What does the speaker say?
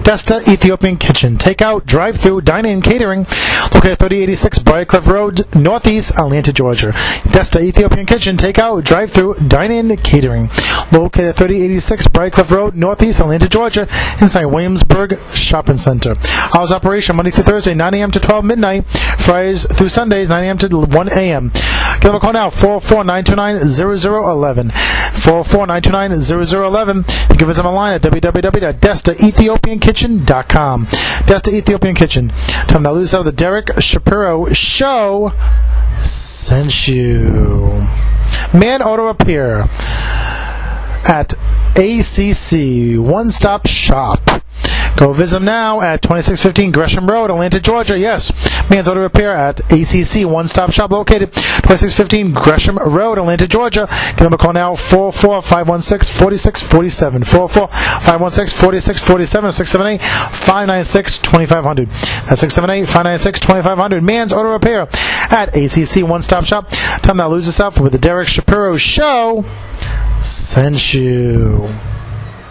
Desta Ethiopian Kitchen, takeout, drive-through, dine-in, catering, located at 3086 Briarcliff Road, Northeast Atlanta, Georgia. Desta Ethiopian Kitchen, takeout, drive-through, dine-in, catering, located at 3086 Briarcliff Road, Northeast Atlanta, Georgia, inside Williamsburg Shopping Center. Hours of operation Monday through Thursday, 9 a.m. to 12 midnight, Fridays through Sundays, 9 a.m. to 1 a.m. Give them a call now, 404-929-0011. 404-929-0011. You can visit them online at www.destaethiopiankitchen.com. Desta Ethiopian Kitchen. Tell them that Lose Out the Derek Shapiro Show sent you. Man Auto Repair at ACC One Stop Shop. Go visit them now at 2615 Gresham Road, Atlanta, Georgia. Yes, Man's Auto Repair at ACC One Stop Shop, located 2615 Gresham Road, Atlanta, Georgia. Give them a call now, 44516-4647. 44516-4647. 678-596-2500. That's 678-596-2500. Man's Auto Repair at ACC One Stop Shop. Time now lose yourself with the Derek Shapiro Show sent you.